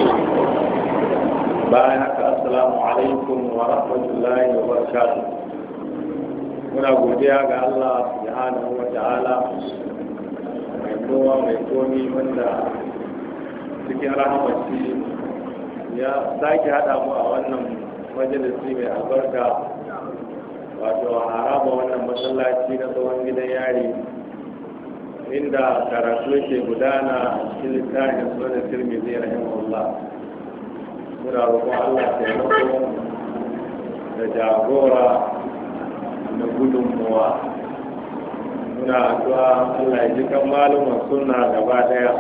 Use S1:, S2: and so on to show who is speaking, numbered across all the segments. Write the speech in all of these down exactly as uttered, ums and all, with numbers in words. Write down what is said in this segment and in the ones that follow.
S1: bayan haka assalamu alaikum wa rahmatullahi wa barakatuh. Muna godiya ga Allah subhanahu wa ta'ala mai kowa mai komi wanda cikin rahamaci ya sake hada mu a wannan majalisi mai albarka, wato a haraba wannan masallaci na tsohon gidan yari inda karatu yake gudana a cikin littafin sunan Tirmidhi rahimahullah. Muna roƙon Allah taimako da jagora da gudunmuwa. Muna addu'a Allah ya ji kan malumin sunna gaba daya.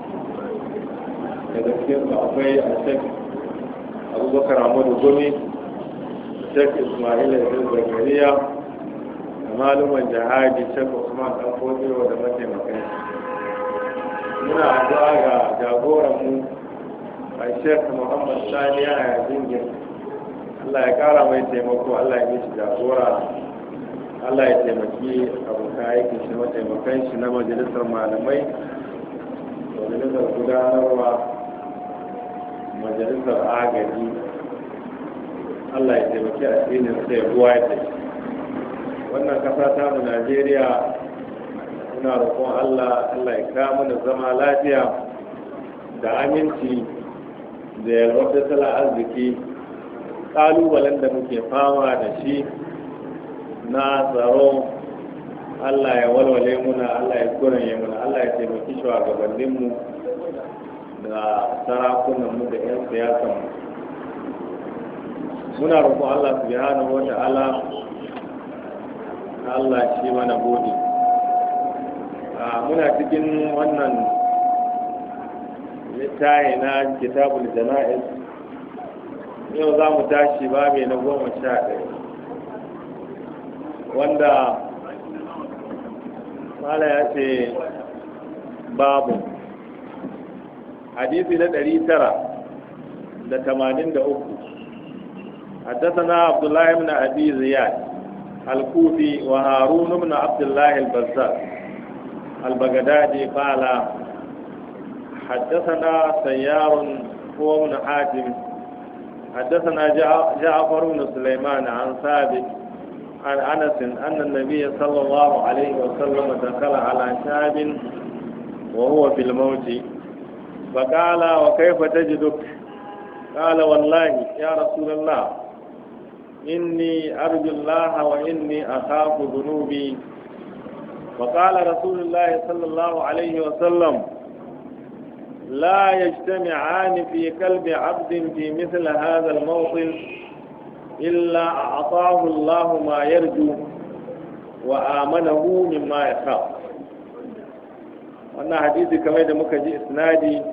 S1: Daga cikin su akwai a Sheikh Abubakar Ahmadu Gumi, Sheikh Ismail Ibn Zakariya, da malumin jihadi Sheikh Usman Dan Fodiyo da mataimakai. Muna addu'a ga jagoranmu a Sheikh Muhammad Sani a Jingir. Allah ya kara mai taimako, Allah ya mishi jagora, Allah ya taimaki abokan aikin shi mataimakan shi na majalisar malamai, majalisar gudanarwa, majalisar agaji. Allah ya taimaki a cikin sai ruwa ya tafi. Wannan kasa ta mu Najeriya, muna roƙon Allah, Allah ya kawo mana zama lafiya da aminci da yalwar tattalin arziki. Ƙalubalen da muke fama da shi na tsaro, Allah ya walwale muna, Allah ya kuranye muna, Allah ya taimaki shugabanninmu da sarakunanmu da 'yan siyasanmu. Muna roƙon Allah subhanahu wa ta'ala, Allah shi mana gode. Muna cikin wannan littafi na kitabul jana'iz. Yau za mu tashi babi na goma sha ɗaya, wanda mala ya ce babu hadisi na ɗari tara da tamanin da uku. حدثنا عبد الله بن أبي زياد الكوفي وهارون بن عبد الله البزار البغدادي قال حدثنا سيار هو بن حاتم حدثنا جعفر بن سليمان عن ثابت عن أنس أن النبي صلى الله عليه وسلم دخل على شاب وهو في الموت فقال وكيف تجدك؟ قال والله يا رسول الله إني أرجو الله وإني أخاف ذنوبي. وقال رسول الله صلى الله عليه وسلم لا يجتمعان في قلب عبد في مثل هذا الموطن إلا أعطاه الله ما يرجو وآمنه مما يخاف. wannan hadisi kamar da muka ji isnadi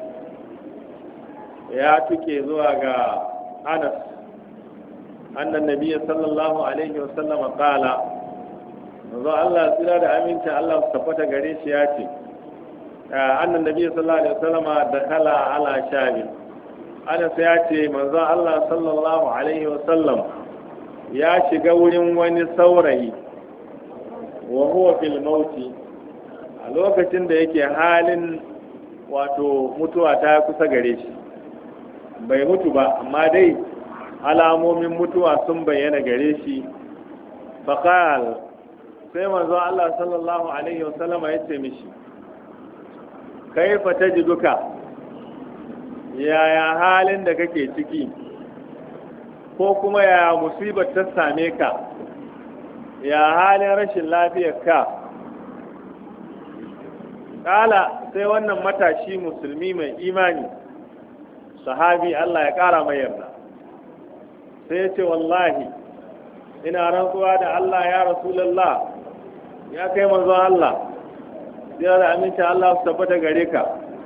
S1: ya tuke zuwa ga Anas annan nabiyyi sallallahu alaihi wasallam qala, manzo Allah tsira da aminci Allah su tabbata gare shi ya ce annan nabiyyi sallallahu alaihi wasallam dakhala ala shabi. Anas ya ce manzo Allah sallallahu alaihi wasallam ya shiga wurin wani saurayi wa huwa fil mauti, a lokacin da yake halin wato mutuwa ta kusa gare shi. Bai mutu ba amma dai alamomin mutuwa sun bayyana gare shi. faqal, sai manzo Allah sallallahu alaihi wasallam ya ce mishi kaifa tajiduka, yaya halin da kake ciki, ko kuma yaya musibar ta same ka, ya halin rashin lafiyar ka? Kala, sai wannan matashi musulmi mai imani, sahabi Allah ya kara mai yarda, sai ya ce wallahi ina rantsuwa da Allah ya Rasulullah, ya kai manzo Allah, ya da aminci Allah su tabbata gare ka,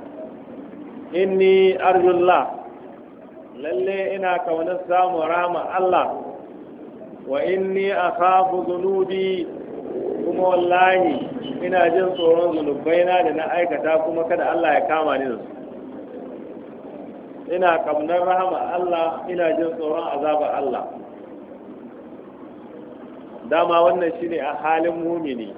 S1: inni arjullah, lalle ina kaunar samun rama Allah, wa inni akhafu dhunubi, kuma wallahi ina jin tsoron zunubaina da na aikata, kuma kada Allah ya kama ni da su. Ina kamnar rahama Allah, ina jin tsoron azabar Allah. Dama wannan shine a halin mumini.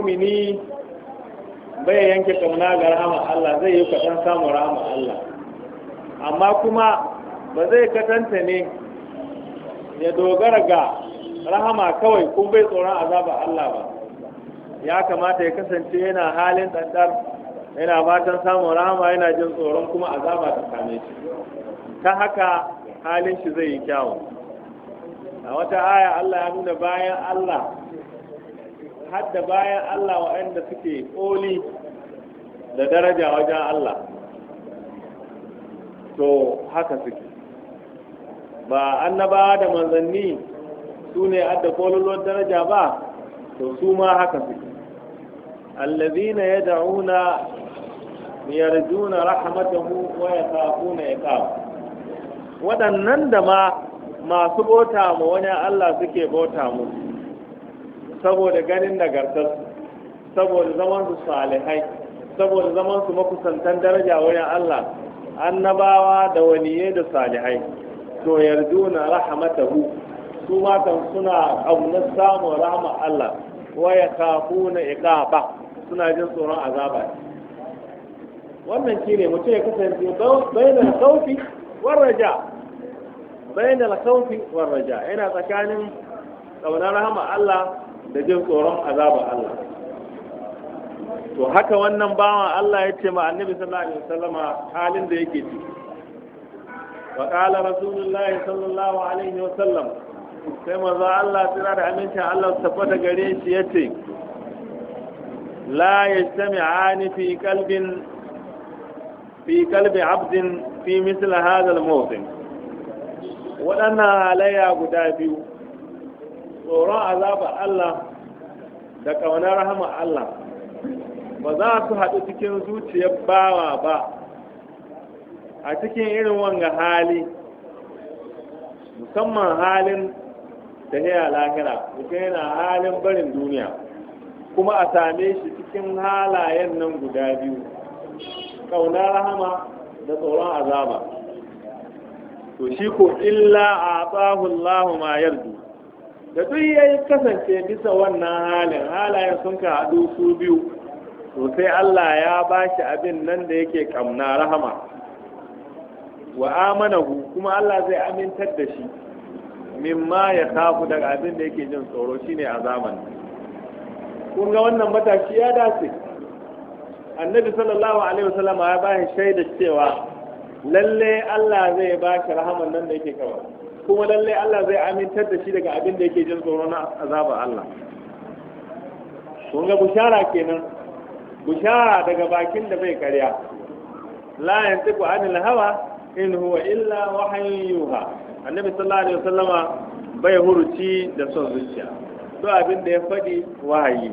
S1: Mumini bai yanke kamna ga rahama Allah, zai yi kaɗan samun rahama Allah. amma kuma ba zai katanta ne ya dogara ga rahama kawai kun bai tsoron azaba Allah ba. Ya kamata ya kasance yana halin ɗanɗar, yana fatan samun rahama, yana jin tsoron kuma azaba ta same shi. Ta haka halin shi zai yi kyawu. A wata aya Allah ya nuna bayan Allah, hadda bayan Allah waɗanda suke ƙoli da daraja wajen Allah, to haka suke. Ba annabawa da manzanni su ne adda kololuwar daraja ba, to su ma haka suke. allazina yad'una yarjuna rahmatahu wa yakhafuna iqab. waɗannan da ma masu bauta ma wani Allah suke bauta mu saboda ganin nagartar, saboda zaman su salihai, saboda zaman su makusantan daraja wurin Allah, annabawa da waliyai da salihai, to yarjuna rahmatahu, su ma kan suna ƙaunar samun rahama Allah, wa yakhafuna iqaba, suna jin tsoron azaba. wannan shine mutum ya kasance bainal khawfi war raja, bainal khawfi war raja, yana tsakanin ƙaunar rahama Allah da jin tsoron azaba Allah. to haka wannan bawan Allah ya ce ma annabi sallallahu alaihi wasallama halin da yake ciki. wa qala rasulullahi sallallahu alaihi wasallam, sai manzo Allah tsira da amincin Allah su tabbata gare shi yace la yajtami'ani fi qalbin fi qalbi 'abdin fi misl hadha al-mawtin. waɗannan halayya guda biyu, tsoron azaba Allah da ƙaunar rahama Allah, ba za su haɗu cikin zuciyar bawa ba a cikin irin wanga hali, musamman halin da ya lahira, mutum yana halin barin duniya, kuma a same shi cikin halayen nan guda biyu, ƙaunar rahama da tsoron azaba. to shi ko illa a tsahullahu ma yardu, da duk ya kasance bisa wannan halin, halayen sun ka haɗu su biyu, to sai Allah ya ba shi abin nan da yake ƙamna rahama, wa amanahu, kuma Allah zai amintar da shi mimma ya kafu daga abin da yake jin tsoro, shine azaban. kun ga wannan matashi ya dace, annabi sallallahu alaihi wasallam ya ba shi shaida cewa lalle Allah zai ba shi rahaman nan da yake kawai, kuma lalle Allah zai amintar da shi daga abin da yake jin tsoro na azaba Allah. kun ga bushara kenan, bushara daga bakin da bai karya. la yantiqu anil hawa in huwa illa wahyun yuha. annabi sallallahu alaihi wasallama bai huruci da son zuciya, to abin da ya faɗi wahayi.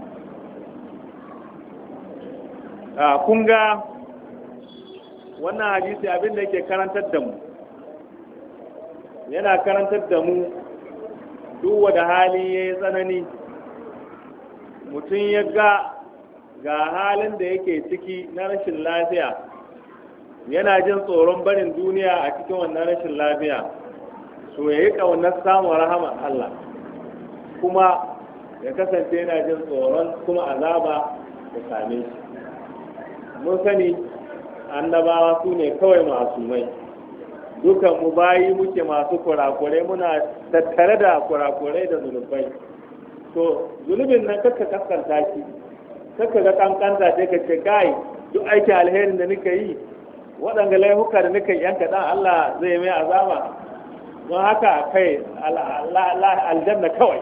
S1: a kun ga wannan hadisi abin da yake karantar da mu, yana karantar da mu duk wanda hali ya yi tsanani, mutum ya ga ga halin da yake ciki na rashin lafiya, yana jin tsoron barin duniya a cikin wannan rashin lafiya, to ya yi ƙaunar samun rahama Allah, kuma ya kasance yana jin tsoron kuma azaba da same shi. mun sani annabawa su ne kawai masumai, dukan mu bayi muke masu kurakurai, muna tattare da kurakurai da zunubai. to zunubin nan kakka kaskanta shi, kakka ga kankanta sai ka ce kai duk aiki alherin da nika yi, waɗanga laifuka da nika yanka dan Allah zai mai azaba, don haka kai aljanna kawai,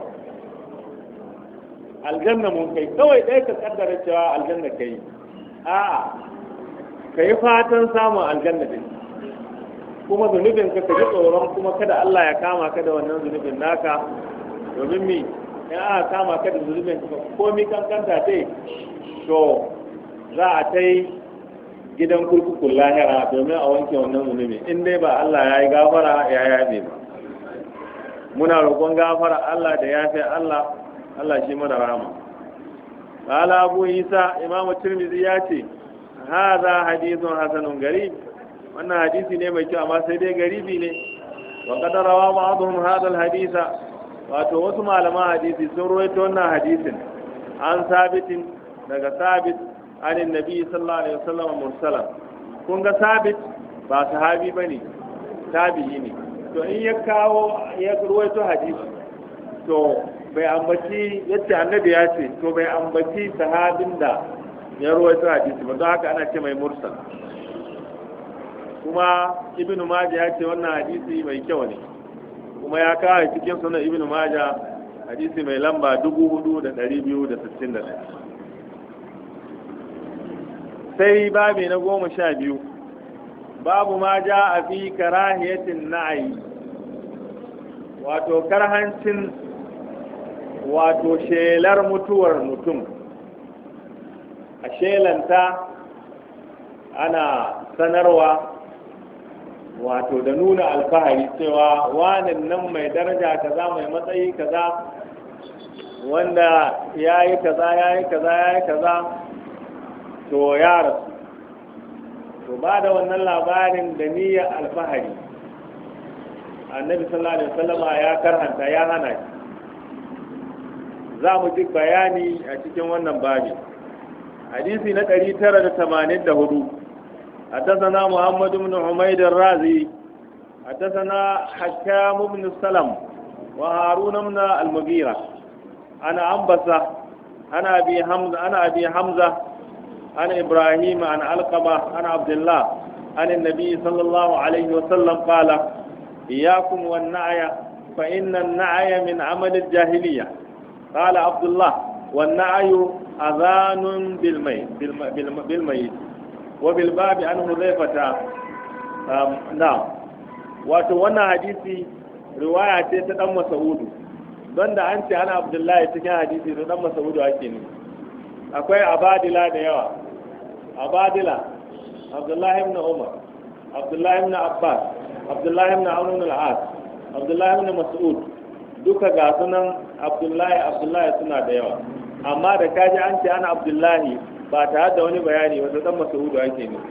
S1: aljanna mun kai kawai dai ka kaddara cewa aljanna kai. a'a, ka yi fatan samun aljanna din, kuma zunubin ka ka ji tsoron kuma kada Allah ya kama ka da wannan zunubin naka, domin mi in aka kama ka da zunubin ka komi kankanta dai, to za a ta yi gidan kurkukun lahira domin a wanke wannan zunubi, in dai ba Allah ya yi gafara ya yafe ba. muna roƙon gafara Allah da yafe Allah, Allah shi mana rahama. qala abu isa, imam tirmidhi ya ce hadha hadithun hasanun garib, wannan hadisi ne mai kyau amma sai dai garibi ne. wa qad rawa ba'dhum hadha al-haditha, wato wasu malaman hadisi sun rawaito wannan hadisin an sabitin daga sabit anin nabi sallallahu alaihi wasallam mursalan. kun ga sabit ba sahabi bane tabi'i ne to in ya kawo ya ruwaito hadisi to bai ambaci yace annabi ya ce to bai ambaci sahabin da ya ruwaito hadisi ba don haka ana ce mai mursal kuma ibnu majah ya ce wannan hadisi mai kyau ne kuma ya kawo cikin sunan ibnu majah hadisi mai lamba dubu hudu da dari biyu da sittin da ɗaya. Sai babi na goma sha biyu babu ma ja a fi karahiyatin na'ayi wato karhancin wato shelar mutuwar mutum a shelanta ana sanarwa wato da nuna alfahari cewa wanin nan mai daraja kaza mai matsayi kaza wanda ya yi kaza ya yi kaza ya yi kaza to ya rasu to ba da wannan labarin da niyyar alfahari annabi sallallahu alaihi wasallama ya karhanta ya hana shi za mu ji bayani a cikin wannan babi hadisi na ɗari tara da tamanin da hudu حدثنا محمد بن حميد الرازي حدثنا حكام بن السلم وهارون بن المغيرة أنا أنبسة أنا أبي حمزة أنا أبي حمزة أنا إبراهيم أنا علقمة أنا عبد الله أنا النبي صلى الله عليه وسلم قال إياكم والنعي فإن النعي من عمل الجاهلية قال عبد الله والنعي أذان بالميت بالميت وبالباب عن حذيفة نعم wato wannan hadisi riwaya ce ta dan Mas'udu don da an ce ana Abdullahi cikin hadisi to dan Mas'udu ake ne akwai abadila da yawa abadila Abdullahi ibn Umar Abdullahi ibn Abbas Abdullahi ibn Amr ibn al-As Abdullahi ibn Mas'ud duka ga sunan Abdullahi Abdullahi suna da yawa amma da kaji an ce ana Abdullahi ba tare da wani bayani wanda dan Mas'udu ake ne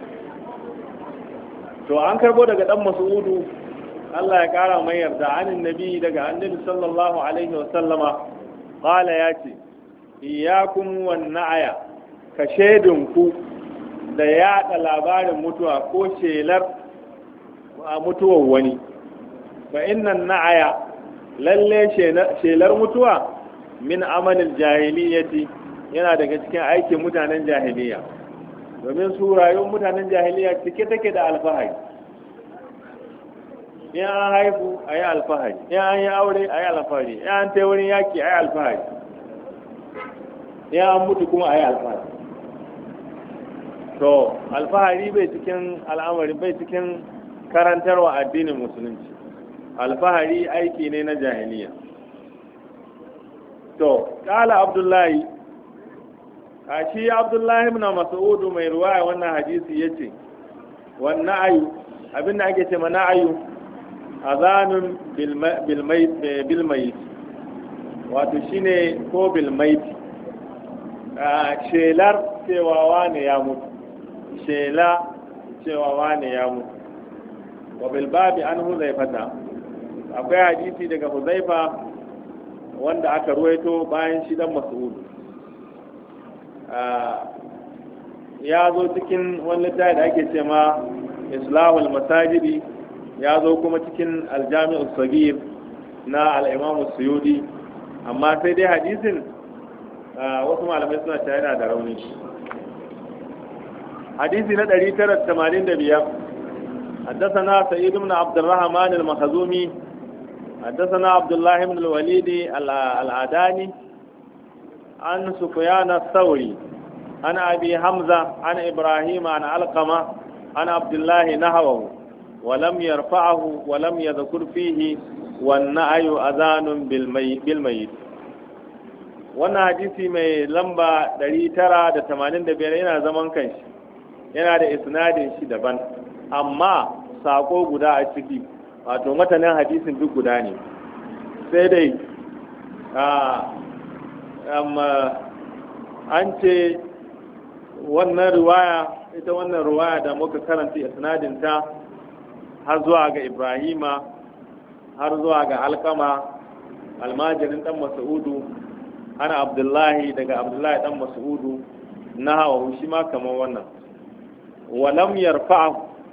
S1: to an karbo daga dan Mas'udu Allah ya kara mai yarda anin nabi daga annabi sallallahu alaihi wa sallama qala yace iyyakum wan na'aya ka shedinku da yaɗa labarin mutuwa ko shelar mutuwar wani fa innan na'aya lalle shelar mutuwa min amalil jahiliyyati yana daga cikin aikin mutanen jahiliya domin su rayuwar mutanen jahiliya cike take da alfahari in an haifu a yi alfahari in an yi aure a yi alfahari in an ta wurin yaki a yi alfahari in an mutu kuma a yi alfahari to alfahari bai cikin al'amari bai cikin karantarwa addinin musulunci alfahari aiki ne na jahiliya to kala abdullahi a shi abdullahi ibn mas'udu mai ruwaya wannan hadisi yace wannan ayu abinda ake ce mana ayu azanun bil mayt wato shine ko bil mayt a shelar cewa wane ya mutu shela cewa wane ya mutu wa bil babi an huzaifata akwai hadisi daga huzaifa wanda aka ruwaito bayan shi dan mas'udu ya zo cikin wani littafi da ake ce ma islahul masajidi ya zo kuma cikin aljami'ul sagir na al'imamu suyudi amma sai dai hadisin wasu malamai suna cewa yana da rauni hadisi na ɗari tara da tamanin da biyar حدثنا سعيد بن عبد الرحمن المخزومي حدثنا عبد الله بن الوليد العداني عن سفيان الثوري عن أبي حمزة عن إبراهيم عن علقمة عن عبد الله نحوه ولم يرفعه ولم يذكر فيه والنعي أذان بالميت wannan hadisi mai lamba ɗari tara da tamanin da biyar yana zaman kanshi yana da isnadin shi daban amma sako guda a ciki wato matanin hadisin duk guda ne sai dai amma an ce wannan riwaya ita wannan riwaya da muka karanta isnadin ta har zuwa ga Ibrahima har zuwa ga Alkama almajirin dan Mas'udu ana Abdullahi daga Abdullahi dan Mas'udu na hawa shi ma kamar wannan walam yarfa'u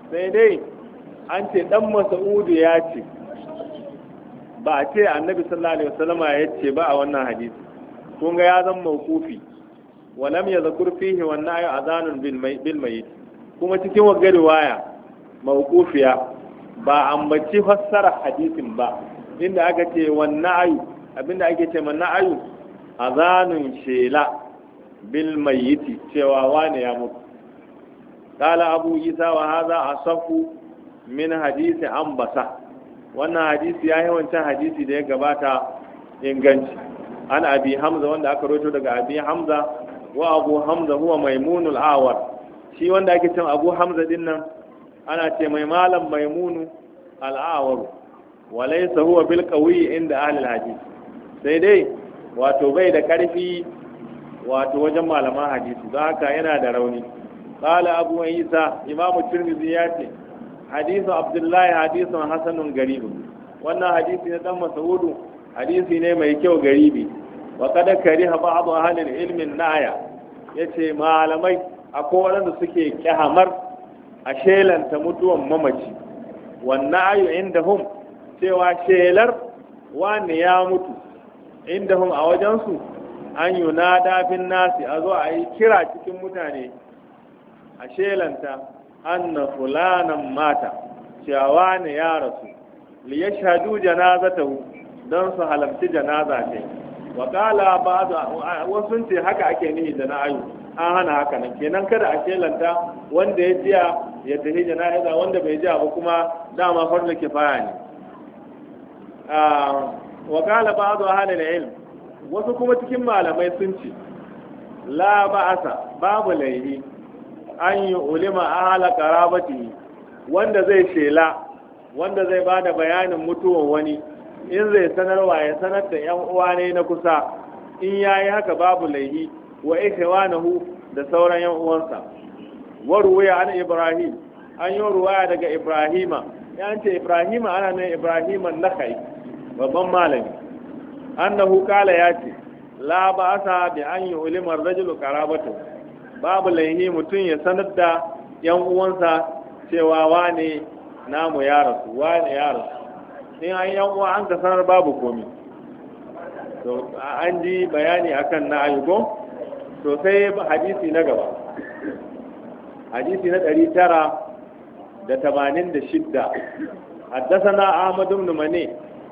S1: sai dai an ce dan Mas'udu ya ce ba a ce annabi sallallahu alaihi wasallama ya ce ba a wannan hadisi kun ga ya zama mawqufi walam yadhkur fihi wan na'yu adhanun bil mayyit kuma cikin wagga riwaya mawqufiya ba ambaci fassara hadisin ba inda aka ce wan na'yu abinda ake ce man na'yu adhanun shela bil mayyit cewa wani ya mutu qala abu isa wa hadha asafu min hadisi ambasa wannan hadisi ya yi wancan hadisi da ya gabata inganci an abi hamza wanda aka roto daga abi hamza wa abu hamza huwa maimunul awar shi wanda ake cin abu hamza din nan ana ce mai malam maimunu al'awar wa laysa huwa bil qawi inda ahli hadisi sai dai wato bai da karfi wato wajen malaman hadisi don haka yana da rauni qala abu isa imamu tirmidhi ya ce hadisu abdullahi hadisun hasanun garibi wannan hadisi na dan masaudu hadisi ne mai kyau garibi wa kada kariha ba'du ahli ilmin naya yace malamai akwai wanda suke kyahamar a shelanta mutuwan mamaci wannan ayu indahum cewa shelar wani ya mutu indahum a wajensu an yunada bin nasi a zo a yi kira cikin mutane a shelanta anna fulanan mata cewa ne ya rasu li yashhadu janazatahu don su halarci janaza ce wa qala ba'd wasu ce haka ake nihi da na'ayu an hana haka nan kenan kada a shelanta wanda ya jiya ya tafi janaza wanda bai jiya ba kuma dama farla kifaya ne wa qala ba'd ahli ilm wasu kuma cikin malamai sun ce la ba'asa babu laihi an yi ulima ahala karabati wanda zai shela wanda zai ba da bayanin mutuwan wani in zai sanarwa ya sanar da yan uwa ne na kusa in yayi haka babu laihi wa ikhwanahu da sauran yan uwansa wa ruwaya an ibrahim an yi ruwaya daga ibrahima ya ce ibrahima ana ne ibrahiman nakhai babban malami annahu kala ya ce la ba'asa bi an yi ulima rajulu karabatu babu laihi mutum ya sanar da yan uwansa cewa wane namu ya rasu wane ya rasu in an yan uwa an ka sanar babu komi to an ji bayani akan na ayyuko to sai hadisi na gaba hadisi na ɗari tara da tamanin da shidda حدثنا أحمد بن مني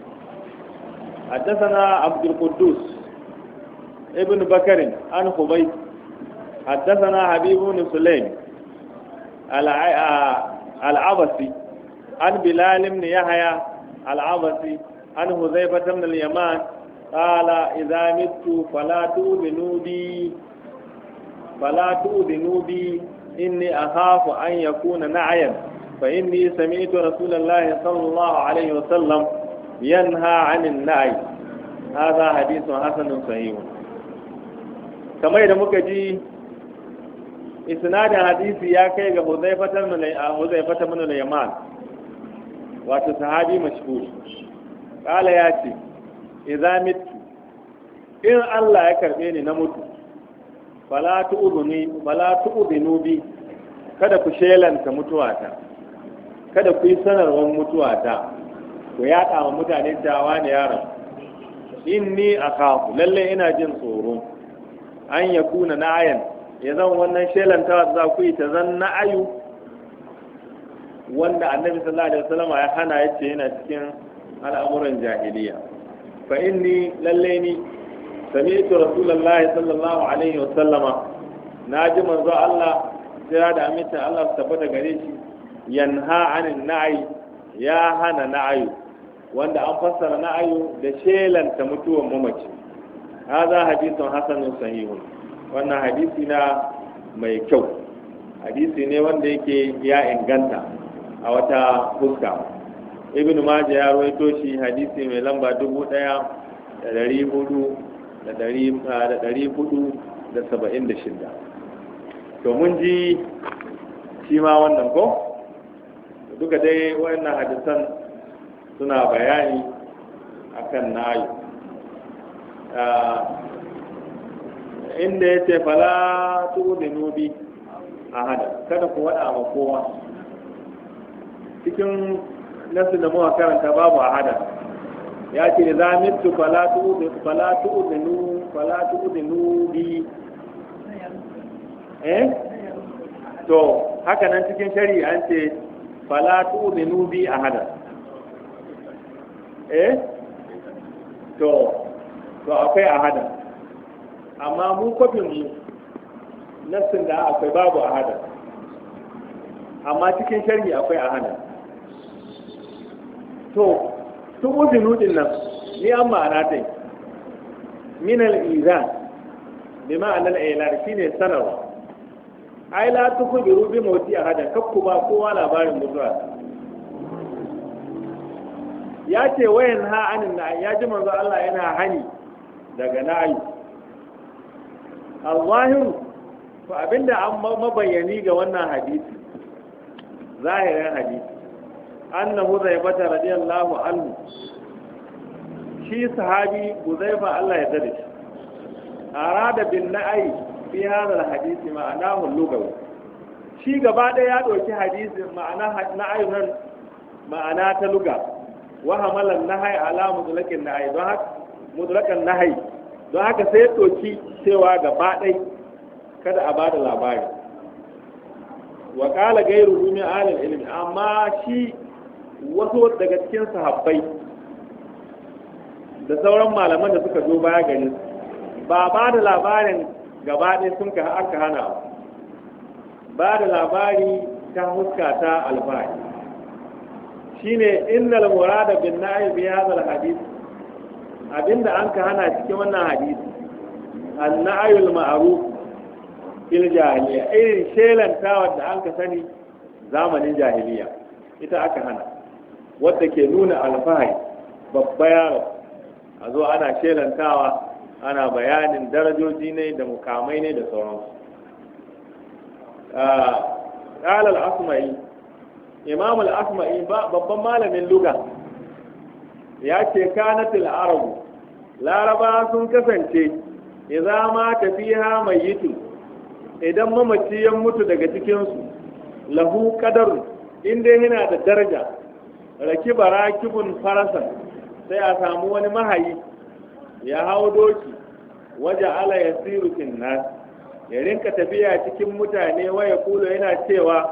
S1: حدثنا عبد القدوس ابن بكر عن خبيب حدثنا حبيب بن سليم العبسي عن بلال بن يحيى العبسي عن حذيفة بن اليمان قال إذا مت فلا تؤذنوا بي فلا تؤذنوا بي إني أخاف أن يكون نعيا فإني سمعت رسول الله صلى الله عليه وسلم ينهى عن النعي هذا حديث حسن صحيح كما إذا مكجي isnadin hadisi ya kai ga Huzaifata min al-Yaman wato sahabi mashhur kala ya ce idza mitu in Allah ya karbe ni na mutu fala tu'uduni fala tu'udinu bi kada ku shelanta mutuwata kada ku yi sanarwar mutuwata ku yaɗa wa mutane cewa ne yaron inni akhafu lalle ina jin tsoro an yakuna na'ayan ya zan wannan shelanta za ku yi ta zan na'ayu wanda annabi sallallahu alaihi wasallam ya hana yace yana cikin al'amuran jahiliya fa inni lalle ni sami'tu rasulullahi sallallahu alaihi wasallam na ji manzo Allah jira da aminta Allah su tabbata gare shi yanha anin na'i ya hana na'ayu wanda an fassara na'ayu da shelanta mutuwan mamaci hadha hadithun hasanun sahihun wannan hadisi na mai kyau hadisi ne wanda yake ya inganta a wata fuska ibn majah ya rawaito shi hadisi mai lamba dubu ɗaya da ɗari hudu da ɗari hudu da saba'in da shida to mun ji shi ma wannan ko duka dai wannan hadisan suna bayani akan nayi inda ya ce fala tu'dinu bi ahada kada ku wada ma kowa cikin nasu da muka karanta babu ahada ya ce za mitu falatu falatu udinu falatu udinu bi eh to haka nan cikin shari'a an ce falatu udinu bi ahada eh to to akwai ahada amma mu kofin mu nassin da akwai babu ahada amma cikin shari'a akwai ahada to su uzinu din nan ni an ma'ana dai min al-izan bi ma'anar ilan shine sanarwa ai la tukhbiru bi mawti ahada kakku ba kowa labarin mutuwa ya ce wayan ha anin na ya ji manzo Allah yana hani daga nayi al-zahir to abinda an mabayani ga wannan hadisi zahirin hadisi annahu zaifata radiyallahu anhu shi sahabi Huzaifa Allah ya dade shi arada bin na'i fi hadha hadisi ma'anahu lugawi shi gaba ɗaya ya ɗauki hadisi ma'ana na'ayu nan ma'ana ta luga wa hamalan nahai ala mutlaqin nahi don haka mutlaqan nahi don haka sai ya ɗauki cewa gaba ɗaya kada a bada labari wa qala ghayru min ahli ilmi amma shi wasu daga cikin sahabbai da sauran malaman da suka zo baya gare su ba ba da labarin gaba ɗaya sun ka aka hana ba da labari ta huska ta alfahari shine innal murada bin na'i bi hadha al hadith abinda an ka hana cikin wannan hadisi an na'yul ma'ruf fil jahiliya irin shelantawa da an ka sani zamanin jahiliya ita aka hana wadda ke nuna alfahari babba yaro a zo ana shelantawa ana bayanin darajoji ne da mukamai ne da sauransu ƙalal asma'i imam al-asma'i babban malamin luga ya ce kanatil arabu laraba sun kasance idza ma tafiha mayyitu idan mamaci ya mutu daga cikinsu lahu qadarun inda yana da daraja rakiba rakibun farasan sai a samu wani mahayi ya hau doki waje ala ya siru nas ya rinka tafiya cikin mutane waya kula yana cewa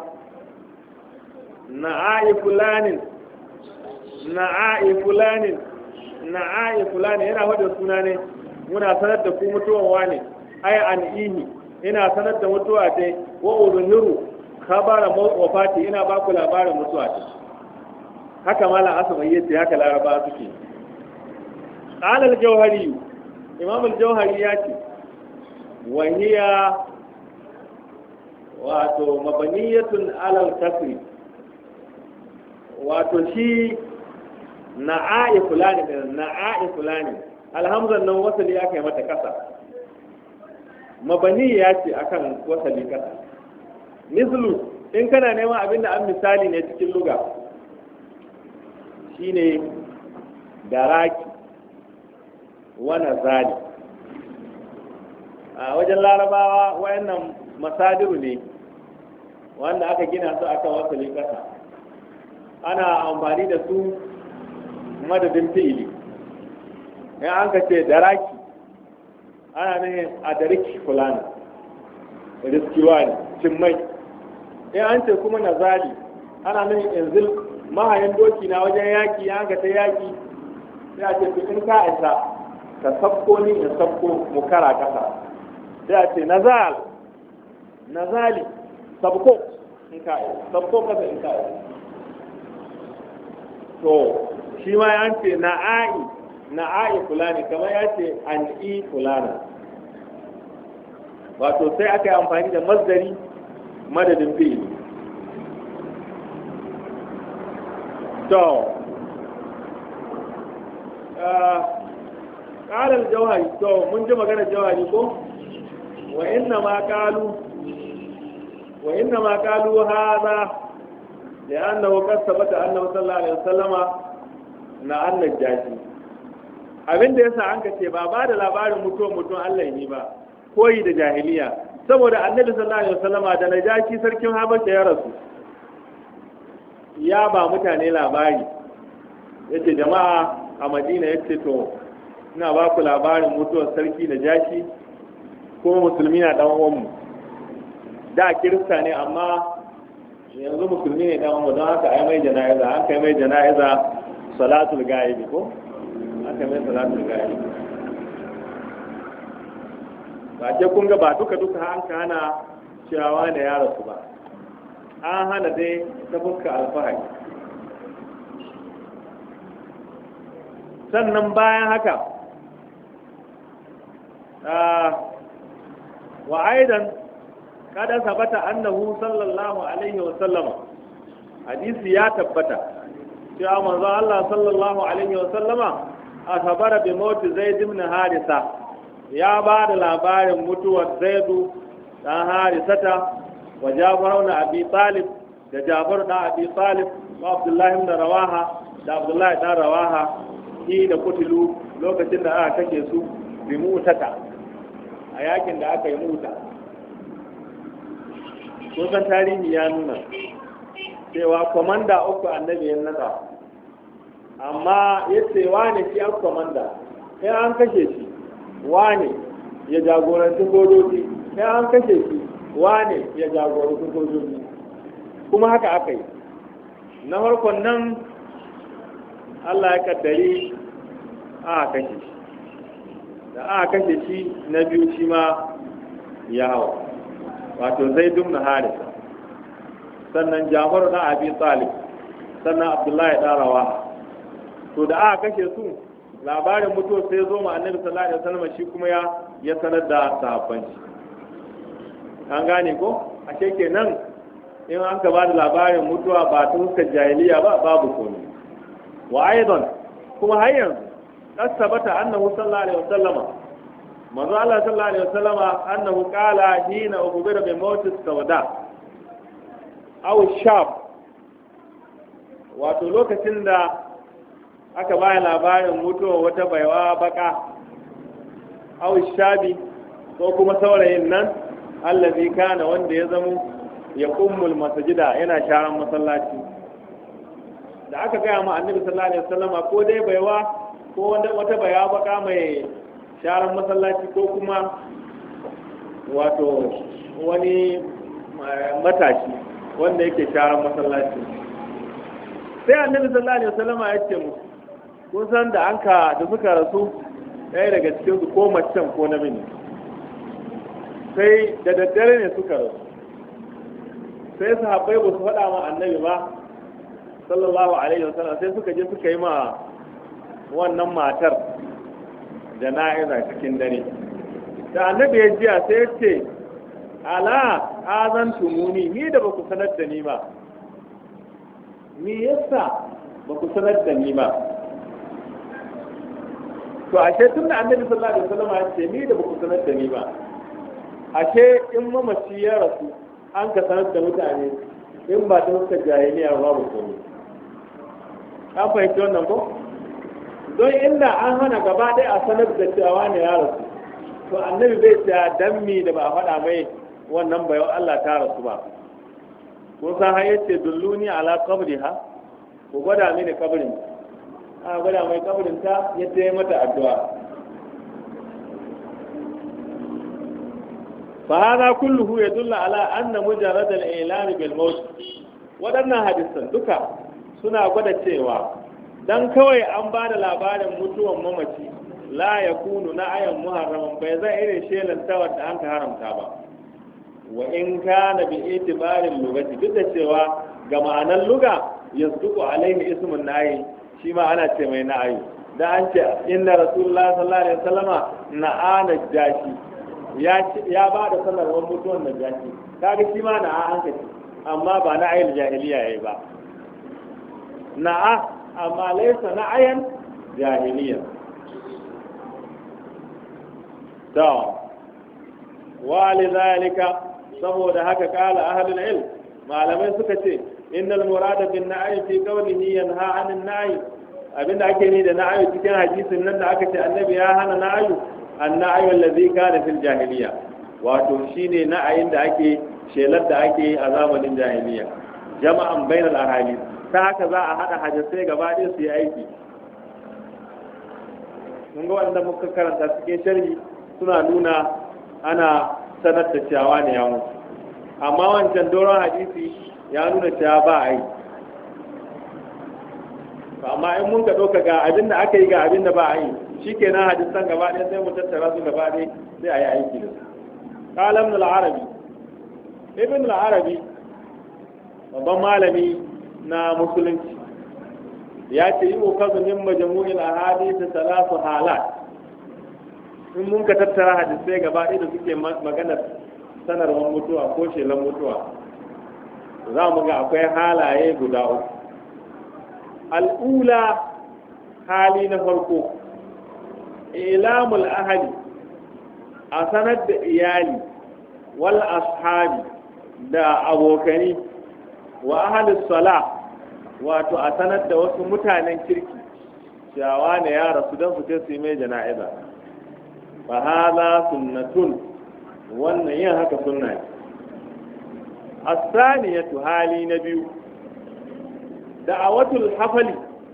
S1: na'ai fulanin na'ai fulanin na'ai fulanin yana wadda suna ne muna sanar da ku mutuwa ne ai an ihi ina sanar da mutuwa ta wa uzunhiru khabara wafati ina ba ku labarin mutuwa ta haka mala asaba yace haka laraba suke qala al-jawhari imam al-jawhari yace wa hiya wato mabaniyatun ala al-kasri wato shi na'i fulani na'i fulani alhamzan nan wasali aka yi mata kasa mabani ya ce akan wasali kasa mislu in kana neman abinda an misali ne cikin luga shine daraki wa nazali a wajen larabawa wayannan masadiru ne wanda aka gina su akan wasali kasa ana amfani da su madadin fi'ili in an ka ce daraki ana ne a dariki fulani riskiwa ne cimmai in an ce kuma nazali ana ne yanzu mahayin doki na wajen yaki ya ga ta yaki sai a ce in ka isa ka sabko ni in sabko mu kara kasa sai a ce nazal nazali sabko in ka isa sabko kasa in ka isa to shi ma ya ce na'ai na'ai fulani kamar ya ce an'i fulani wato sai aka yi amfani da masdari madadin fi'ili to ƙarar jauhari to mun ji magana jauhari ko wa inna ma ƙalu wa inna ma ƙalu haza da annahu qad sabata annahu sallallahu alaihi wasallama na annan jashi abinda yasa an ka ce ba ba da labarin mutuwan mutum Allah ne ba koyi da jahiliya saboda annabi sallallahu alaihi wasallama da najashi sarkin habasha ya rasu ya ba mutane labari yace jama'a a Madina yace to ina ba ku labarin mutuwar sarki da jashi ko musulmi na dan uwanmu da kirista ne amma yanzu musulmi ne dan uwanmu don haka ai mai jana'iza an kai mai jana'iza salatul gaibi ko an kai mai salatul gaibi ba ke kun ga ba duka duka an ka hana cewa ne ya rasu ba an hana dai ta fuska alfahari sannan bayan haka wa aidan kada sabata annahu sallallahu alaihi wa sallama hadisi ya tabbata cewa manzo Allah sallallahu alaihi wa sallama akhbara bi maut zaid ibn harisa ya ba da labarin mutuwar zaidu dan harisata wa jafar ibn abi talib da jafar dan abi talib wa abdullah ibn rawaha da abdullah dan rawaha shi da kutilu lokacin da aka kake su bi mutata a yakin da aka yi muta kusan tarihi ya nuna cewa komanda uku annabi ya nada amma ya ce wane shi an komanda sai an kashe shi wane ya jagoranci sojoji sai an kashe shi wane ya jagoranci sojoji kuma haka aka yi na farkon nan Allah ya kaddari a kashe shi da aka kashe shi na biyu shi ma ya hawa wato zai dumna harisa sannan jafar na abi talib sannan abdullahi darawa to da aka kashe su labarin mutuwa sai zo ma annabi sallallahu alaihi wasallam shi kuma ya ya sanar da sahabban shi an gane ko ashe kenan in an ka bada labarin mutuwa ba ta huskar jahiliya ba babu komai wa aidan kuma har yanzu asabata annahu sallallahu alaihi wasallama manzo Allah sallallahu alaihi wasallama annahu qala hina ubira bi mawt as-sawda aw shab wato lokacin da aka bayar labarin mutuwa wata baiwa baka aw shabi ko kuma saurayin nan allazi kana wanda ya zama ya kummul masajida yana sharan masallaci da aka gaya ma annabi sallallahu alaihi wasallama ko dai baiwa ko wata baiwa baka mai sharan masallaci ko kuma wato wani matashi wanda yake sharan masallaci sai annabi sallallahu alaihi wasallama ya ce musu kun san da an ka da suka rasu ɗaya daga cikin su ko macen ko namiji sai da daddare ne suka rasu sai sahabbai ba su faɗa ma annabi ba sallallahu alaihi wasallam sai suka je suka yi ma wannan matar jana'iza cikin dare da annabi ya jiya sai ya ce ala azan tumuni ni da ba ku sanar da ni ba me yasa ba ku sanar da ni ba to ashe tun da annabi sallallahu alaihi wasallam ya ce ni da ba ku sanar da ni ba ashe in mamaci ya rasu an ka sanar da mutane in ba ta huskar jahiliya babu komai an fahimci wannan ko don inda an hana gaba ɗaya a sanar da cewa ne ya rasu to annabi bai ce dan mi da ba a faɗa mai wannan bayan Allah ta rasu ba ko san har yace dulluni ala qabriha ko gwada mini kabrin a gwada mai kabrin ta yace yi mata addu'a fa hada kulluhu yadullu ala anna mujarrad al-i'lan bil maut wadannan hadisan duka suna gwada cewa dan kawai an ba da labarin mutuwan mamaci la ya kunu na ayan muharraman bai zai irin shelantawar da an ka haramta ba wa in kana bi itibarin lugati duk da cewa ga ma'anar luga yasduqu alaihi ismun nayi shi ma ana ce mai na'ayi da an ce inna rasulullahi sallallahu alaihi wasallama na'ana jashi ya ya ba da sanarwar mutuwan najashi kaga shi ma na'a an kace amma ba na ayyul jahiliya yayi ba na'a amma laisa na ayan jahiliya to walidhalika saboda haka kala ahlul ilm malamai suka ce innal murada bin na'i fi qawlihi yanha 'anil na'i abinda ake ni da na'i cikin hadisin nan da aka ce annabi ya hana na'i an-na'yu allazi kana fil jahiliya wato shine na'ayin da ake shelar da ake a zamanin jahiliya jama'an bainal ahadith ta haka za a hada hadisai gaba ɗaya su yi aiki. mun ga wanda muka karanta cikin sharhi suna nuna ana sanar da cewa ne ya mutu, amma wancan doron hadisi ya nuna cewa ba a yi. amma in mun ka ɗauka ga abin da aka yi ga abin da ba a yi, shi kenan hadisan gaba ɗaya sai mu tattara su gaba ɗaya sai a yi aiki da su. qala ibn al-arabi ibn al-arabi babban malami na musulunci ya ce yi ukazu min majmu'il ahadith thalathu halat. in mun ka tattara hadisai gaba ɗaya da suke maganar sanarwar mutuwa ko shelan mutuwa, za mu ga akwai halaye guda uku. al'ula, hali na farko, ilamul ahali, a sanar da iyali wal ashabi da abokani wa ahalis sala, wato a sanar da wasu mutanen kirki cewa ne ya rasu don su ce su yi mai jana'iza. fa hadha sunnatun, wannan yin haka sunna ne. as-saniyatu, hali na biyu, da'awatul hafali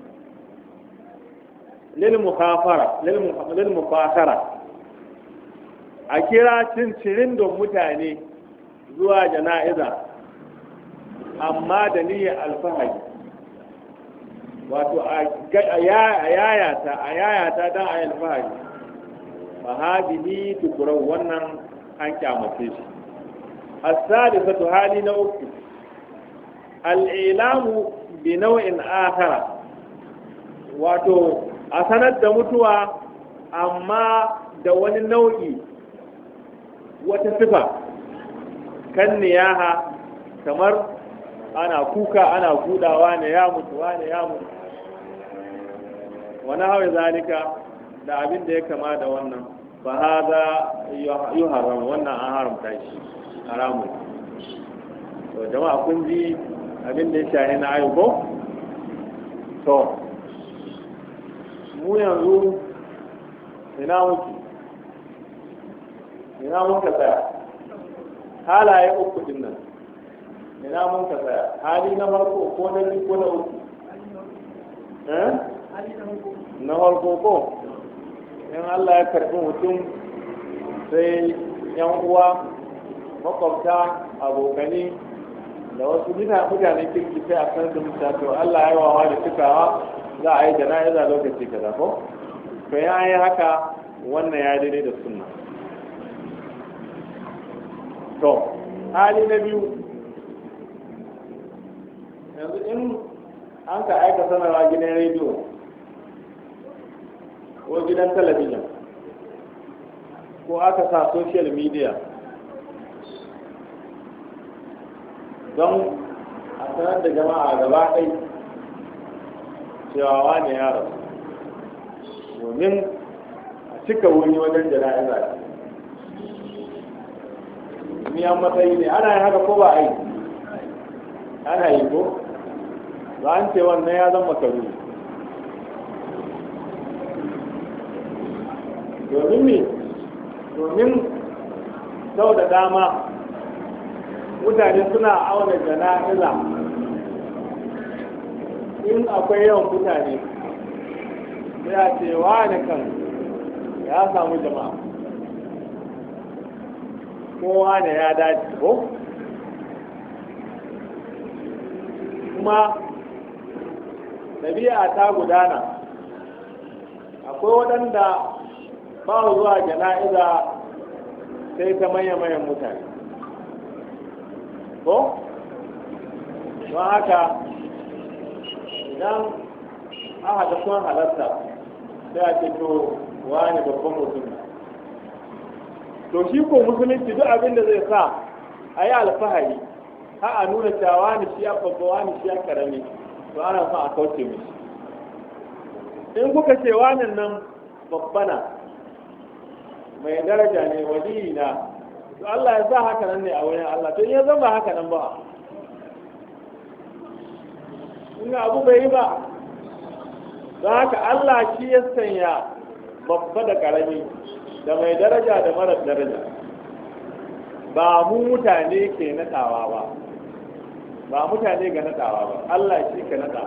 S1: lil mukhafara lil mukhafara, a kira cincirin don mutane zuwa jana'iza amma da niyyar alfahari, wato a yayata a yayata don a yi alfahari. fa hadihi tukura, wannan an kyamace shi. as-sadisatu, hali na uku, al-ilamu bi nau'in akhara, wato a sanar da mutuwa amma da wani nau'i, wata sifa, kan niyaha, kamar ana kuka ana kudawa ne ya mutu wane ya mutu, wani hawa zalika da abin da ya kama da wannan. fa hada yuharram, wannan an haramta shi, haramun. to jama'a kun ji abin da ya shahi na ayyuko. to mu yanzu ina muke ina mun ka tsaya? halaye uku din nan ina mun ka tsaya? hali na farko ko na biyu ko na uku? eh na farko ko in Allah ya karbi mutum sai yan uwa, makwabta, abokani da wasu mutanen kirki sai a san da mutane to Allah ya wawa da cikawa za a yi jana'iza lokaci kaza ko to ya yi haka, wannan ya daidai da sunna. to hali na biyu, yanzu in an ka aika sanarwa gidan rediyo ko gidan talabijin ko aka sa social media don a sanar da jama'a gaba ɗai cewa wani ya rasu, domin a cika wuri wajen jana'iza. ni an matsayi ne ana yin haka ko ba a yi? ana yi ko? ba an ce wannan ya zama karu. domin me? domin sau da dama mutane suna auna jana'iza in akwai yawan mutane sai a ce wani kan ya samu jama'a, kowa ne ya dace ko? kuma ɗabi'a ta gudana, akwai waɗanda ba zuwa jana'iza sai ta manya-manyan mutane ko? don haka idan aka ga sun halarta sai a ce to wani babban mutum. to shi ko musulunci duk abin da zai sa a yi alfahari ha a nuna cewa wani shi ya babba wani shi ya karami, to ana son a kauce mishi. in kuka ce wani nan babba na mai daraja ne, waliyi na, to Allah ya sa haka nan ne a wurin Allah. to in ya zama haka nan ba, in abu bai yi ba, don haka Allah shi ya sanya babba da karami, da mai daraja da marar daraja, ba mu mutane ke nadawa ba. ba mutane ga nadawa ba Allah shi ka nada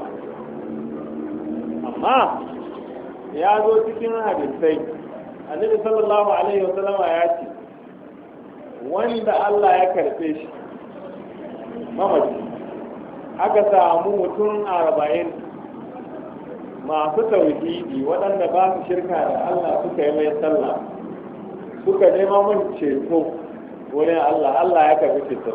S1: amma ya zo cikin hadisai annabi sallallahu alaihi wasallam ya ce wanda Allah ya karfe shi mamaci aka samu mutum arba'in masu tauhidi waɗanda ba su shirka da Allah suka yi mai sallah suka nema mun ceto wurin Allah Allah ya karfi ceto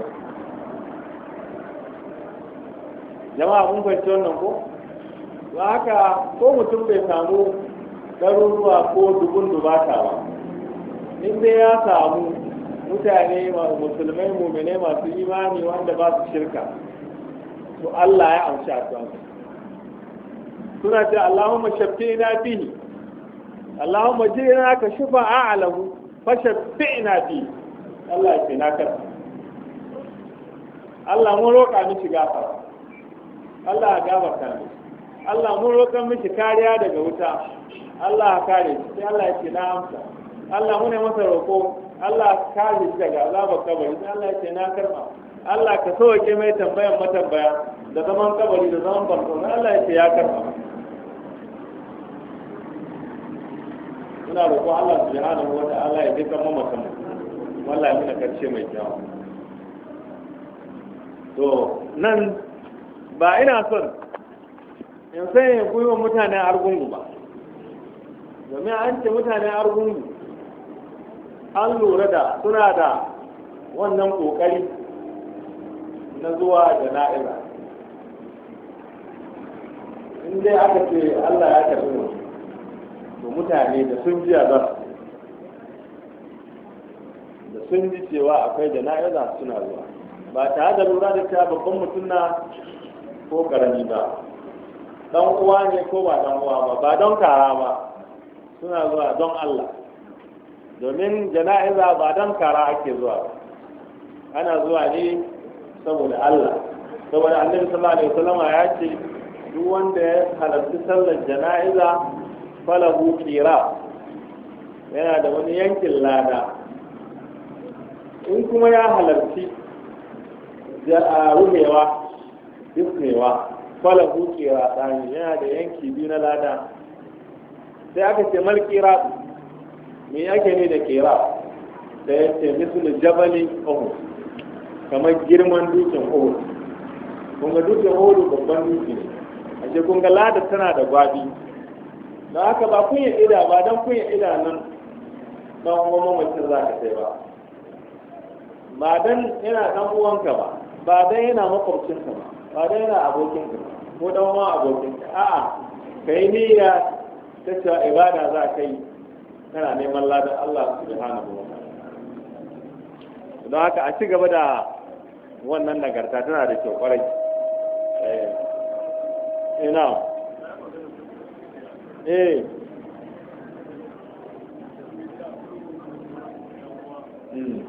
S1: jama'a mun fahimci wannan ko ba haka ko mutum bai samu ɗaruruwa ko dubun dubata ba in dai ya samu mutane musulmai mumine masu imani wanda ba su shirka to Allah ya amshi addu'a suna ce Allahumma shaffina fihi Allahumma jina ka shufa a'lahu fa shaffina fihi Allah ya ce na karba Allah mun roƙa miki gafara Allah ya gafarta miki Allah mun roƙa miki kariya daga wuta Allah ya kare shi sai Allah ya ce na amsa Allah mun yi masa roƙo Allah ka kare shi daga azabar kabari sai Allah ya ce na karba Allah ka sauke mai tambayan matambaya da zaman kabari da zaman barko Allah ya ce ya karba muna roƙon Allah subhanahu wa ta'ala ya duka mu mutum wallahi muna karshe mai kyau to nan ba ina son in sai ya gwiwa mutanen argungu ba domin an ce mutanen argungu an lura da suna da wannan kokari na zuwa jana'iza in dai aka ce Allah ya karbi mu to mutane da sun ji za da sun ji cewa akwai jana'iza suna zuwa ba tare da lura da cewa babban mutum na ko karami ba dan uwa ne ko ba dan uwa ba ba don kara ba suna zuwa don Allah domin jana'iza ba don kara ake zuwa ana zuwa ne saboda Allah saboda annabi sallallahu alaihi wasallam ya ce duk wanda ya halarci sallar jana'iza falahu qira yana da wani yankin lada in kuma ya halarci da ruhewa disnewa falahu qira tsani yana da yanki biyu na lada sai aka ce mal qira me yake ne da qira da yace misul jabali uhud kamar girman dukin uhud kun ga dukin uhud babban duki ne ashe kun ga lada tana da gwabi da haka ba kun yi ida ba don kun yi ida nan dan uwan mamacin za ka sai ba ba dan yana dan uwanka ba ba dan yana makwabcinka ba ba dan yana abokinka ba ko dan uwan abokinka a'a kai niyya ta cewa ibada za ka yi kana neman ladan Allah subhanahu wa ta'ala don haka a ci gaba da wannan nagarta tana da kyau kwarai eh ina eh mm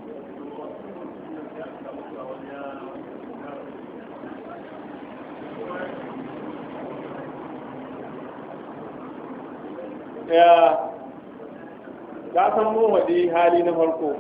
S1: ya ka san mu wadi hali na farko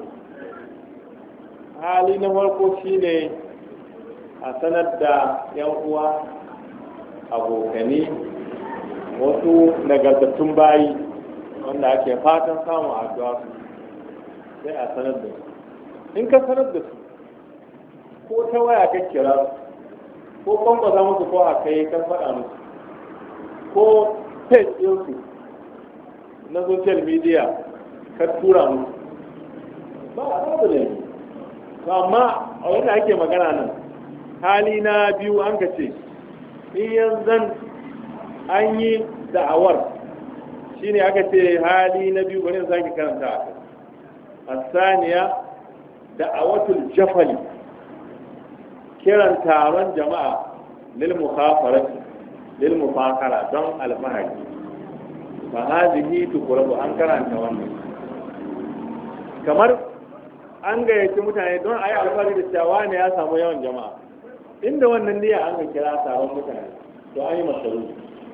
S1: hali na farko shine a sanar da yan uwa abokani wasu nagartattun bayi wanda ake fatan samun addu'a su sai a sanar da su in ka sanar da su ko ta waya ka kira su ko kwamfasa musu ko a kai kan faɗa musu ko page ɗinsu na social media ka tura musu ba a zaɓa da yi amma a wanda ake magana nan hali na biyu an ka ce in yanzan an yi da'awar shi ne aka ce hali na biyu bari sake karanta a saniya da'awatul jafali kiran taron jama'a lil mukhafarati lil mufakara don alfahari fa hadhihi tuqrabu an karanta wannan kamar an gayyaci mutane don a yi alfahari da cewa ne ya samu yawan jama'a inda wannan niyya an ga kira taron mutane to an yi masarufi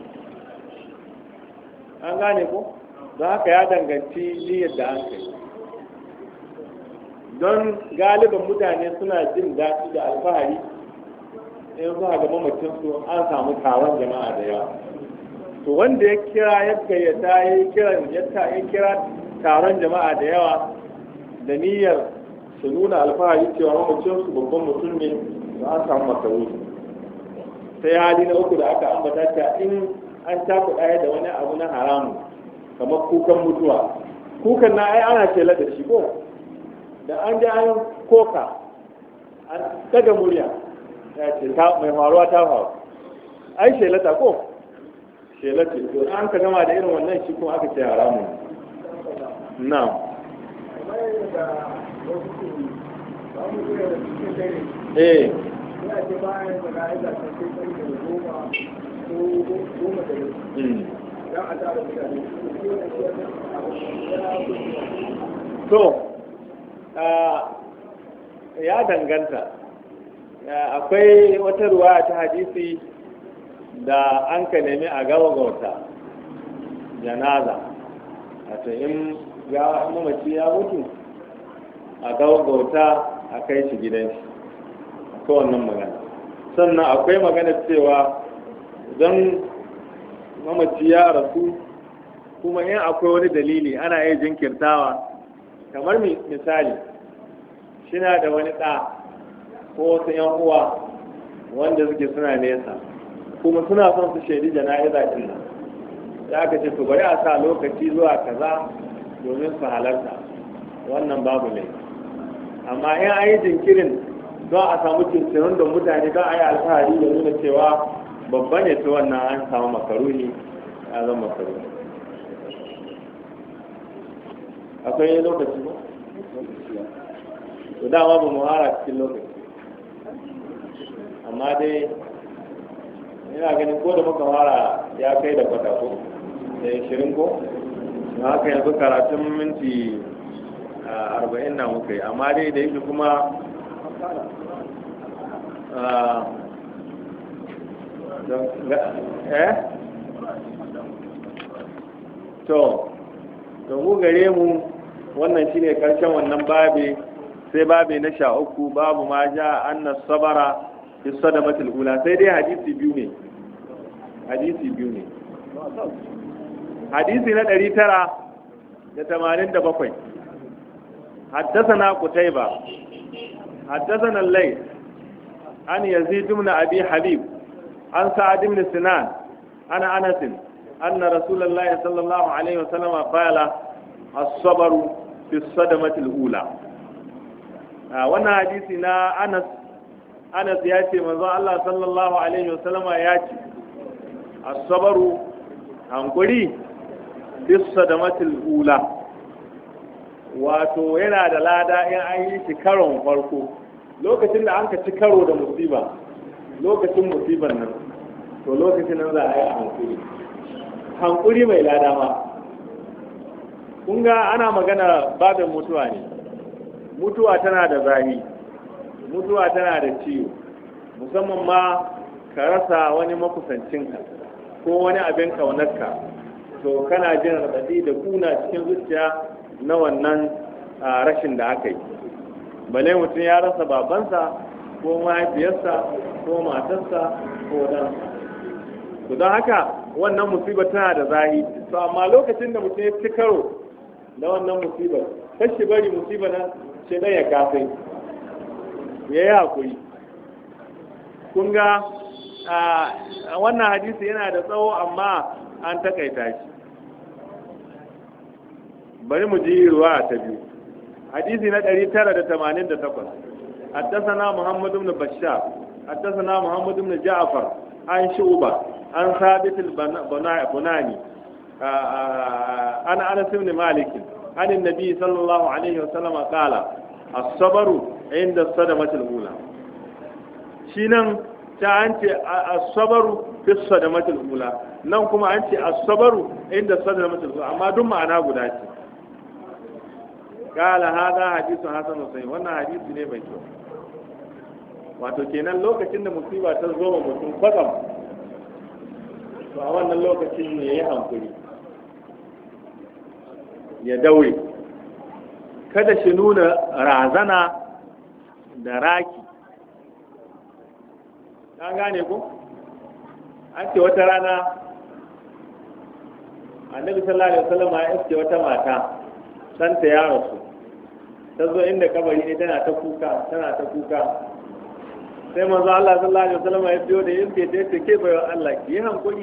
S1: an gane ko don haka ya danganci niyyar da an kai don galiban mutane suna jin daɗi da alfahari in zuwa ga mamacin su an samu taron jama'a da yawa to wanda ya kira ya gayyata ya kira ya kira taron jama'a da yawa da niyyar su nuna alfahari cewa mamacin su babban mutum ne da an samu makaru sai hali na uku da aka ambata ta in an taku ɗaya da wani abu na haramu kamar kukan mutuwa kukan na ai ana shela da shi ko da an ji an koka an daga murya ya ce mai faruwa ta faru ai shelata ko shelata to an ka gama da irin wannan shi kuma aka ce haramu na eh to ya danganta akwai wata ruwa ta hadisi da an ka nemi a gawagauta janaza wato in ya mamaci ya mutu a gawagauta a kai shi gidan shi akwai wannan magana sannan akwai magana cewa don mamaci ya rasu kuma in akwai wani dalili ana iya jinkirtawa kamar misali shina da wani ɗa ko wasu ‘yan uwa wanda suke suna nesa kuma suna son su shaidi jana'iza ɗin nan da aka ce to bari a sa lokaci zuwa kaza domin su halarta wannan babu ne amma in an yi jinkirin don a samu cincirin da mutane don a yi alfahari da nuna cewa babba ne ta wannan an samu makaruni a zan makaruni akwai lokaci ba? to dama ba mu hara cikin lokaci amma dai ina ganin ko da muka fara ya kai da kwata ko da shirin ko na haka yanzu karatun minti arba'in na muka yi amma dai da yake kuma eh to to mu gare mu wannan shine karshen wannan babi sai babi na sha uku babu ma ja anna sabara fi sadamatil ula sai dai hadisi biyu ne hadisi biyu ne hadisi na ɗari tara da tamanin da bakwai حدثنا قتيبة حدثنا الليث عن يزيد بن أبي حبيب عن سعد بن سنان عن أنس أن رسول الله صلى الله عليه وسلم قال الصبر في الصدمة الأولى وانا حديثنا أنس أنس ياتي من الله صلى الله عليه وسلم ياتي الصبر hankuri bis sadamatul ula wato yana da lada in an yi shi karon farko lokacin da an ka ci karo da musiba lokacin musibar nan to lokacin nan za a yi hankuri hankuri mai lada ma kun ga ana magana babin mutuwa ne mutuwa tana da zahi mutuwa tana da ciwo musamman ma ka rasa wani makusancinka ko wani abin kaunarka to kana jin raɗaɗi da kuna cikin zuciya na wannan rashin da aka yi bale mutum ya rasa babansa ko mahaifiyarsa ko matarsa ko ɗansa to don haka wannan musibar tana da zahi to amma lokacin da mutum ya ci karo da wannan musibar kashi bari musibar nan ce ɗaya kafai ya yi haƙuri kun ga wannan hadisi yana da tsawo amma an takaita shi bari mu ji ruwa ta biyu hadisi na ɗari tara da tamanin da takwas حدثنا محمد بن بشار حدثنا محمد بن جعفر عن شعبة عن ثابت البناني عن أنس بن مالك عن النبي صلى الله عليه وسلم قال الصبر عند الصدمة الأولى شنو ta an ce asabaru fi sadamatul ula nan kuma an ce asabaru inda sadamatul ula amma duk ma'ana guda ce kala hada hadisun hasan sahih wannan hadisi ne mai kyau wato kenan lokacin da musiba ta zo wa mutum kwatsam to a wannan lokacin ne yayi hankuri ya daure kada shi nuna razana da raki an gane ko an ce wata rana annabi sallallahu alaihi wasallam ya iske wata mata santa ya rasu ta zo inda kabari ne tana ta kuka tana ta kuka sai manzo Allah sallallahu alaihi wasallam ya biyo da iske ta ce ke bayo Allah ki yi hankuri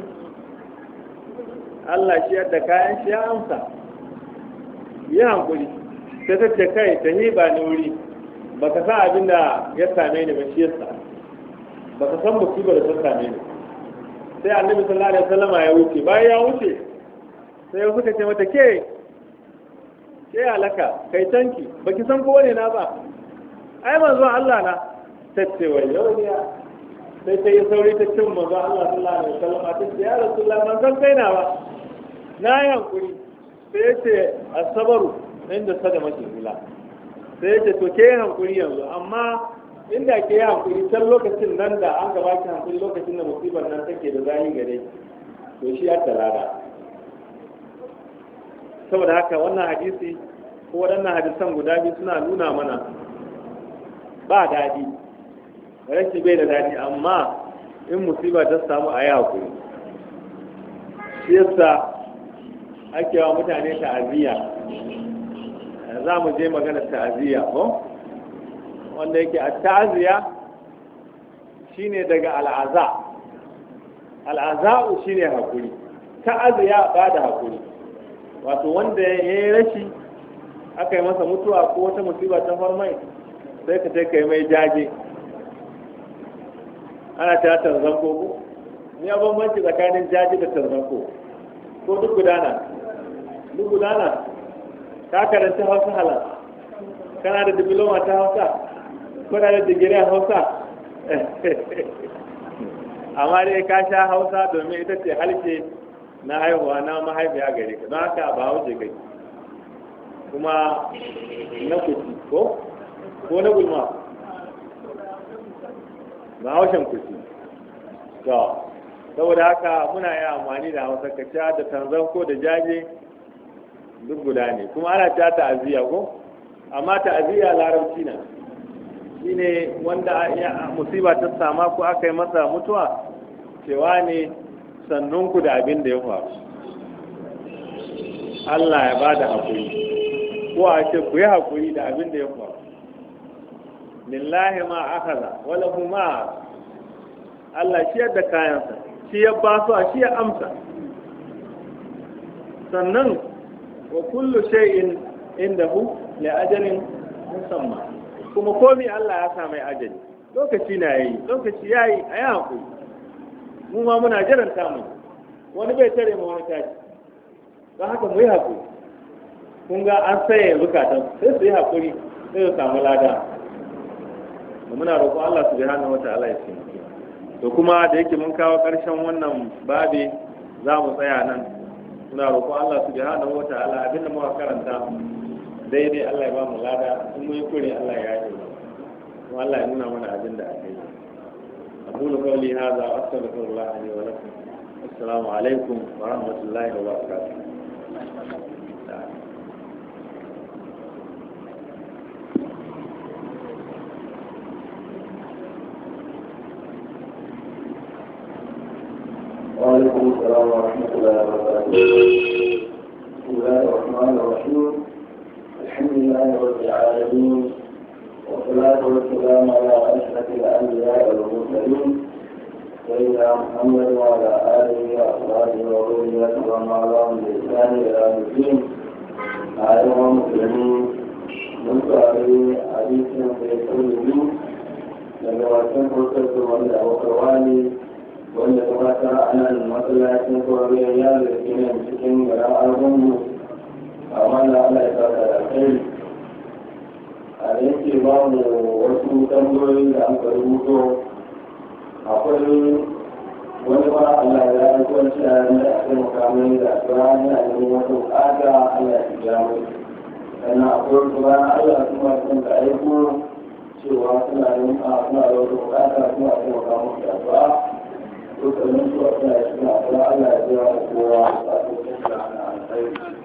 S1: Allah shi yadda kayan shi ya amsa yi hankuri ta tace kai ta hiba ni wuri baka san abin da ya same ni ba shi yasa baka san musibar da ta same ni sai annabi sallallahu alaihi wasallam ya wuce bayan ya wuce sai suka ce mata ke ke alaka kai tanki baki san ko ne na ba ai manzo Allah na tace wai yau ne sai ta yi sauri ta cin manzo Allah sallallahu alaihi wasallam ta ce ya rasulullah man san kai na ba na yi hankuri sai ya ce asabaru inda sada mace hula sai ya ce to ke yi hankuri yanzu amma inda ke yi hankuri can lokacin nan da an gaba ki hankuri lokacin da musibar nan take da zahi gare to shi ya talada saboda haka wannan hadisi ko waɗannan hadisan guda biyu suna nuna mana ba daɗi rashi bai da daɗi amma in musiba ta samu a yi haƙuri shi yasa ake wa mutane ta'aziyya za mu je magana ta'aziyya ko wanda yake a ta'aziyya shine daga al'aza al'aza'u shine haƙuri ta'aziyya ba da haƙuri wato wanda ya yi rashi aka yi masa mutuwa ko wata musiba ta farmai sai ka sai ka yi mai jaje ana ta tarzanko ko ni a bambanci tsakanin jaje da tarzanko ko duk gudana duk gudana ta karanta hausa halar kana da diploma ta hausa kuna da digiri a hausa amma dai ka sha hausa domin ita ce halke na haihuwa na mahaifiya gare ka don haka ba wuce kai kuma na kuci ko ko na gulma ba haushen kuci to saboda haka muna yi amfani da hausa kaciya da tanzan ko da jaje duk guda ne kuma ana ta ta'aziyya ko amma ta'aziyya larabci na shine wanda musiba ta sama ko aka yi masa mutuwa cewa ne sannunku da abin da ya faru Allah ya ba da haƙuri ko a ce ku yi haƙuri da abin da ya faru lillahi ma akaza wala kuma Allah shi yadda kayansa shi ya ba su a shi ya amsa sannan wa kullu shay'in indahu li ajalin musamma kuma komai Allah ya sa mai ajali lokaci na yayi lokaci yayi a yi haƙuri mu ma muna jiran tamu wani bai tare mu wani tashi don haka mu yi haƙuri kun ga an saye zukatan sai su yi haƙuri sai su samu lada da muna roƙo Allah subhanahu wata'ala ya taimake to kuma da yake mun kawo ƙarshen wannan babi za mu tsaya nan muna roƙo Allah subhanahu wata'ala abinda muka karanta daidai Allah ya ba mu lada in mun yi kure Allah ya yi kuma Allah ya nuna mana abin da aka yi أقول قولي هذا وأستغفر الله لي ولكم السلام عليكم ورحمة الله وبركاته
S2: وعليكم السلام ورحمة الله وبركاته بسم الله الرحمن الرحيم الحمد لله رب العالمين والصلاة والسلام على أشرف الأنبياء والمرسلين سيدنا محمد وعلى آله وأصحابه وذريته ومن والاهم بإحسان إلى يوم الدين أيها المسلمين من حديث في كل daga wasan kurkuku wanda a wakarwani wanda gabatar a nan masallacin kwararriyar yaro da ke nan cikin garin argungu a mana ana ya saka da kai a da yake ba mu wasu tambayoyi da an ka rubuto akwai wani ba Allah ya yi kwanci a yanar a kai makamai da turani a yin wata bukata Allah ya biya mai sannan akwai kuma Allah kuma sun ka aiko cewa suna yin a suna da wata bukata suna taimaka musu da addu'a dukkanin su a suna yi suna Allah ya biya kowa a cikin da ana alkhairi